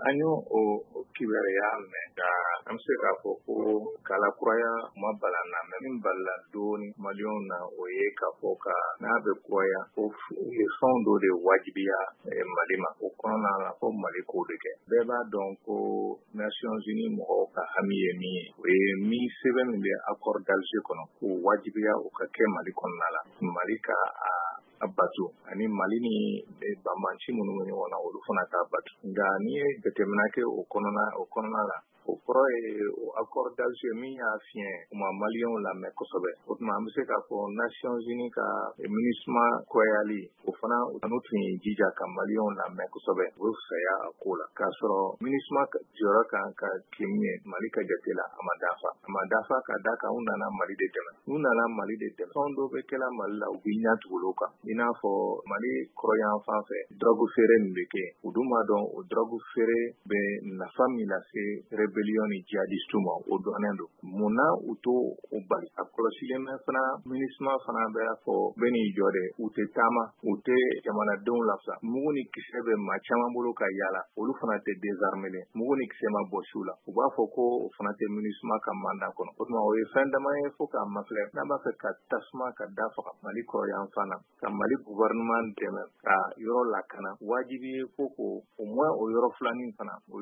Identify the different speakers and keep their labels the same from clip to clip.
Speaker 1: an y'o kibaruya mɛn nka an bɛ se k'a fɔ ko kalakuraya ma balan na mɛ min balila dɔɔni maliyɛnw na o ye k'a fɔ ka n'a bɛ kuraya ko fɛnw dɔ de wajibiya Mali ma o kɔnɔna la ko Mali k'o de kɛ bɛɛ b'a dɔn ko Nations Unies mɔgɔw ka hami ye min ye o ye min sɛbɛn min bɛ accord d'Alger kɔnɔ k'o wajibiya o ka kɛ Mali kɔnɔna la Mali ka a bato ani Mali ni banbanci minnu bɛ ɲɔgɔn na olu fana k'a bato nka n'i ye jateminɛ kɛ o kɔnɔna la o kɔrɔ ye o accord d'Alger min y'a fiɲɛ u ma maliyɛnw lamɛn kosɛbɛ o tuma an bɛ se k'a fɔ Nations Unies ka MINUSMA kɔyali o fana n'u tun ye jija ka maliyɛnw lamɛn kosɛbɛ o bɛ fusaya a ko la k'a sɔrɔ MINUSMA jɔyɔrɔ kan ka kɛ min ye Mali ka jate la a ma dafa ka da kan u nana Mali de dɛmɛ fɛn dɔw bɛ kɛla Mali la u bɛ ɲɛ tugu o kan i n'a fɔ Mali kɔrɔyan fan fɛ drogue feere min bɛ kɛ u dun b'a dɔn o drogue feere bɛ nafa min lase rébellion ni djihadistes ma o dɔnnen don munna u to o bali a kɔlɔsilen bɛ fana MINUSMA fana bɛ fɔ bɛ n'i jɔ dɛ u tɛ taama u tɛ jamanadenw lafisa mugu ni kisɛ bɛ maa caman bolo ka yaala olu fana tɛ désarmés mugu ni kisɛ ma bɔ su la u b'a fɔ ko o fana tɛ MINUSMA ka mandat kɔnɔ o tuma o ye fɛn dama ye fo k'a mafilɛ n'a b'a fɛ ka tasuma ka da faga Mali kɔrɔyan fana ka Mali gouvernement dɛmɛ ka yɔrɔ lakana wajibi ye ko au moins o yɔrɔ filanin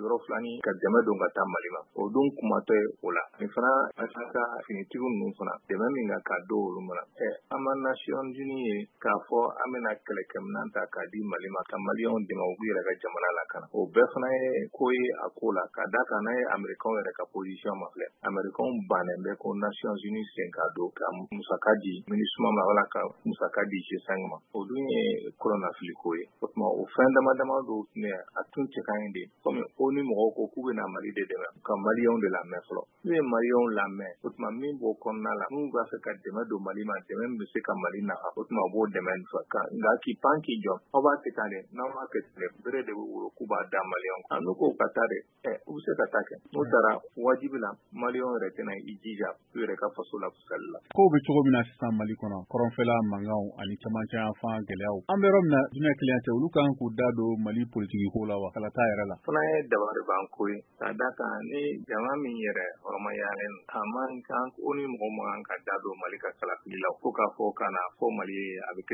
Speaker 1: ka dɛmɛ don ka taa Mali ma o dun kumatɔ ye o la ani fana an ka finitigiw ninnu fana dɛmɛ min ka don olu ma an ma Nations Unies ye k'a fɔ an bɛna kɛlɛkɛminɛn ta k'a di Mali ma ka maliyɛnw dɛmɛ u b'u yɛrɛ ka jamana lakana o bɛɛ fana ye ko ye a ko la ka da kan n'a ye Américains yɛrɛ ka position ma filɛ Américains bannen bɛ ko Nations Unies sen ka don ka musaka di MINUSMA ma wala ka musaka di G5 ma o dun ye kɔlɔnnafiliko ye o tuma o fɛn dama dɔw tun a tun cɛ ka ɲi de komi ONU mɔgɔw ko k'u bɛna Mali de dɛmɛ ka maliyɛnw de lamɛn fɔlɔ n'u ye maliyɛnw lamɛn o tuma min b'o kɔnɔna la n'u b'a fɛ ka dɛmɛ don Mali ma dɛmɛ min bɛ se ka Mali nafa o tuma u b'o dɛmɛ nka k'i pan k'i jɔ aw b'a kɛ tan de n'aw b'a kɛ tan bere de bɛ wolo k'u b'a da maliyɛnw kan n'u ko ka taa de u bɛ se ka taa kɛ n'u taara wajibi la maliyɛnw yɛrɛ tɛna i jija u yɛrɛ ka faso la fisali la.
Speaker 2: Kow bɛ cogo min na sisan Mali kɔnɔ kɔrɔnfɛla mankanw ani camancɛ yan gɛlɛyaw an bɛ yɔrɔ min na diinɛ kiliyan tɛ olu kan k'u da don Mali politiki ko la wa kala t'a yɛrɛ la.
Speaker 1: Fana ye dabali ban ko ye ka da kan ni jama min yɛrɛ hɔrɔnmayalen a man kan ko ni mɔgɔ man ka da don Mali ka kalafili la fo k'a fɔ kana fɔ Mali a bɛ kɛ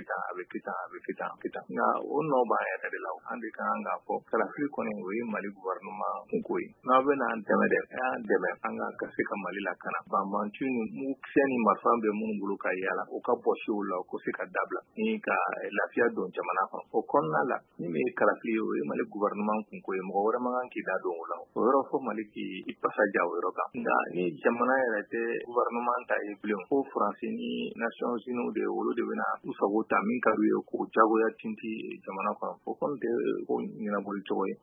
Speaker 1: tan nka o nɔ b'an yɛrɛ de la an de kan k'a fɔ kalafili kɔni o ye Mali gouvernement ko ye n'aw bɛna an dɛmɛ dɛ a y'an dɛmɛ an ka se ka Mali lakana banbanci ni mugukisɛ ni marifa bɛ minnu bolo ka yaala o ka bɔ siw la o ko se ka dabila ni ka lafiya don jamana kɔnɔ o kɔnɔna la ni min ye kalafili ye o ye Mali gouvernement ko ye mɔgɔ wɛrɛ man kan k'i da don o la o yɔrɔ fɔ Mali k'i pasaja o yɔrɔ kan nka ni jamana yɛrɛ tɛ gouvernement ta ye bilen ko Faransi ni Nations Unies de olu de bɛna u sago ta min ka d'u ye k'o jagoya tinti jamana kɔnɔ o kɔni tɛ ko ɲɛnabɔli cogo ye